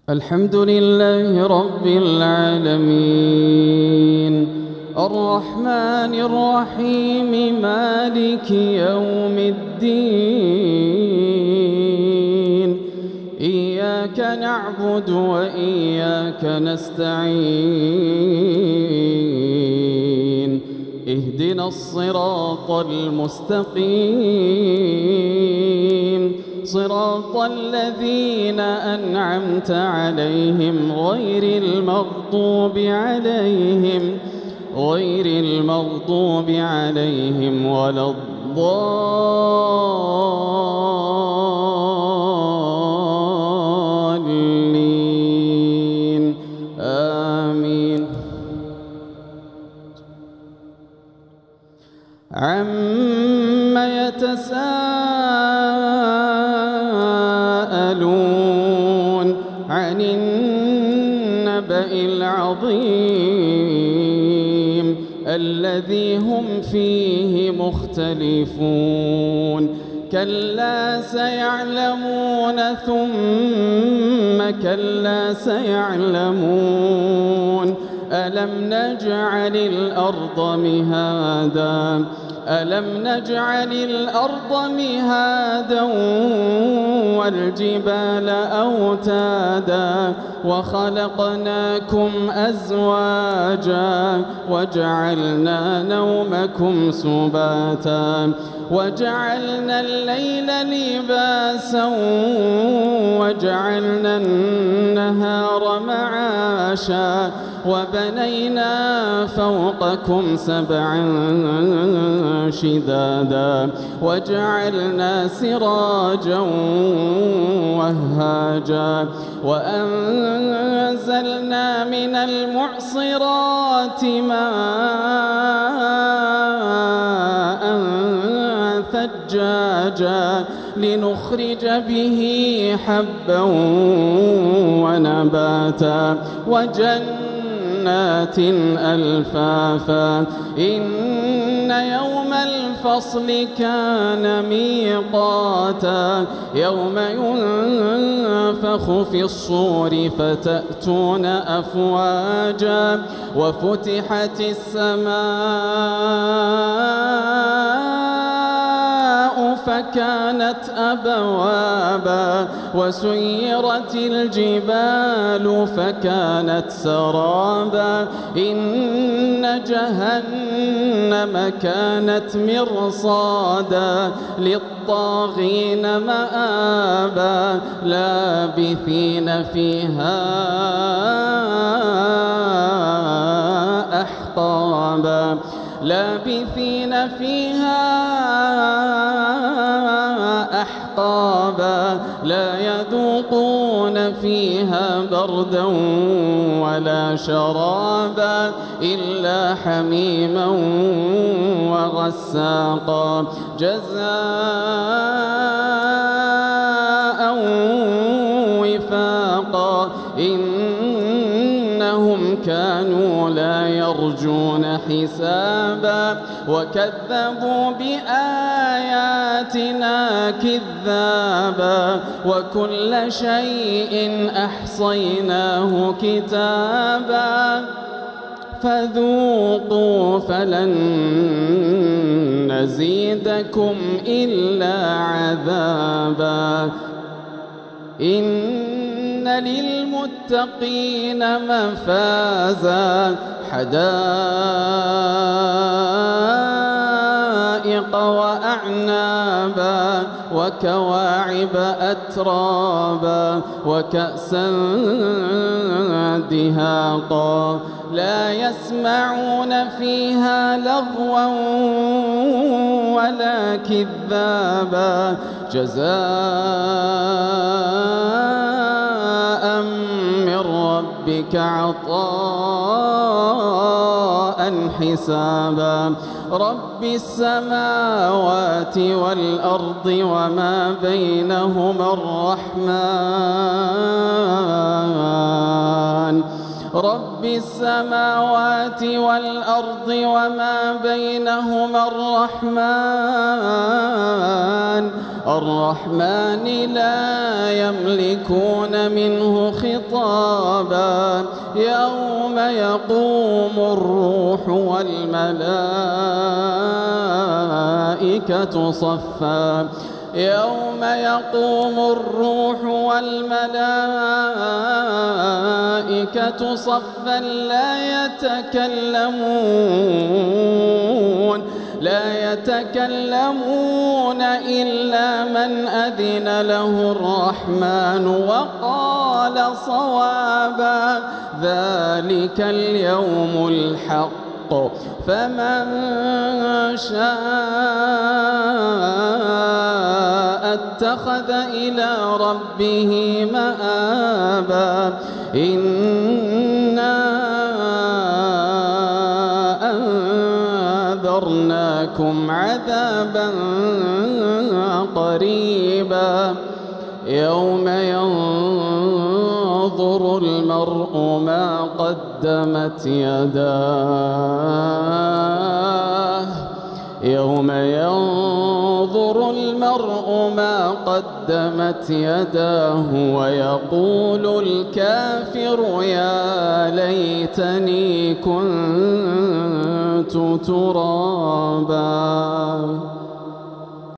الحمد لله رب العالمين الرحمن الرحيم مالك يوم الدين إياك نعبد وإياك نستعين اهدنا الصراط المستقيم صراط الذين أنعمت عليهم غير المغضوب عليهم ولا الضالين آمين. عم يتساءلون عن النبأ العظيم الذي هم فيه مختلفون كلا سيعلمون ثم كلا سيعلمون ألم نجعل الأرض مهادا والجبال أوتادا وخلقناكم أزواجا وجعلنا نومكم سباتا وجعلنا الليل لباسا وجعلنا النهار معاشا وبنينا فوقكم سبعا شدادا وجعلنا سراجا وهاجا وأنزلنا من المعصرات ماء ثجاجا لنخرج به حبا ونباتا وجنات ألفافا إن يوم الفصل كان ميقاتا يوم ينفخ في الصور فتأتون أفواجا وفتحت السماء فكانت أبوابا وسيرت الجبال فكانت سرابا إن جهنم كانت مرصادا للطاغين مآبا لابثين فيها أحقابا لا يذوقون فيها بردا ولا شرابا إلا حميما وغساقا جزاء وفاقا إنهم كانوا لا يرجون حسابا وكذبوا بآياتنا كذابا وكل شيء أحصيناه كتابا فذوقوا فلن نزيدكم إلا عذابا إن للمتقين مفازا حدائق وأعنابا وكواعب أترابا وكأسا دهاقا لا يسمعون فيها لغوا ولا كذابا جزاء من ربك عطاء حسابا رب السماوات والأرض وما بينهما رب السماوات والأرض وما بينهما الرحمن لا يملكون منه خطابا يوم يقوم الروح والملائكة صفا يوم يقوم الروح والملائكة صفا لا يتكلمون إلا من أذن له الرحمن وقال صوابا ذلك اليوم الحق فمن شاء اتخذ إلى ربه مآبا إنا أنذرناكم عذابا قريبا يوم ينظر المرء ما قدمت يداه يوم ينظر المرء ما قدمت يداه ويقول الكافر يا ليتني كنت ترابا.